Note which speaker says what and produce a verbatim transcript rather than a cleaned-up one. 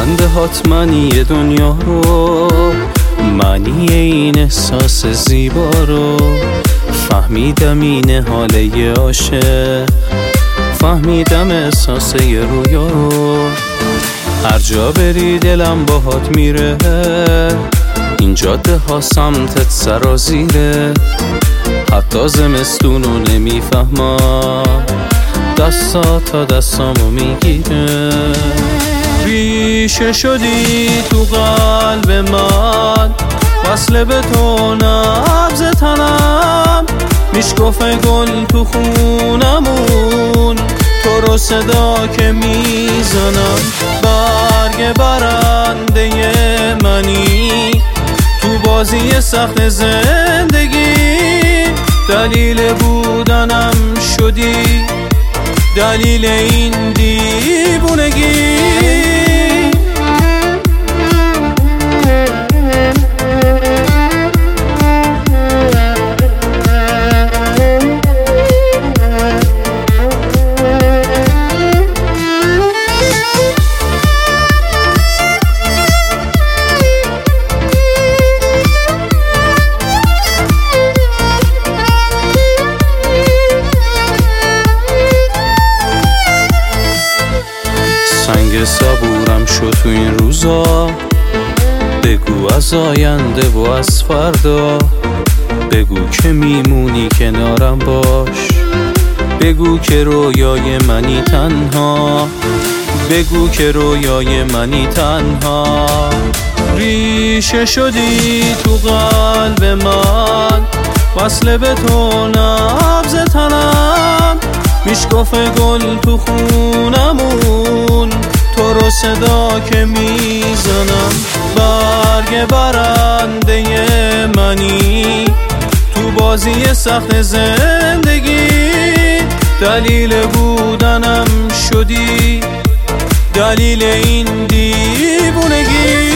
Speaker 1: چند حتمنی دنیا رو، معنی این احساس زیبا رو فهمیدم، این حاله عاشق، فهمیدم احساس یه رویا رو. هر جا بری دلم باهات میره، این جاده ها سمتت سرازیره، حتی زمستونو نمیفهمم، دستا تا دستامو میگیره. ریشه شدی تو قلب من، وصله به تو نبض تنم، میشکفه گل تو خونمون، تو رو صدا که میزنم. برگ برنده منی تو بازی سخت زندگی، دلیل بودنم شدی، دلیل این دیوونگی. سنگ صبورم شد تو این روزا، بگو از آینده و از فردا، بگو که میمونی کنارم باش، بگو که رویای منی تنها، بگو که رویای منی تنها. ریشه شدی تو قلب من، وصله به تو نبض تنم، میشکفه گل تو خونمون، تو رو صدا که میزنم. برگ برنده منی تو بازی سخت زندگی، دلیل بودنم شدی، دلیل این دیوونگی.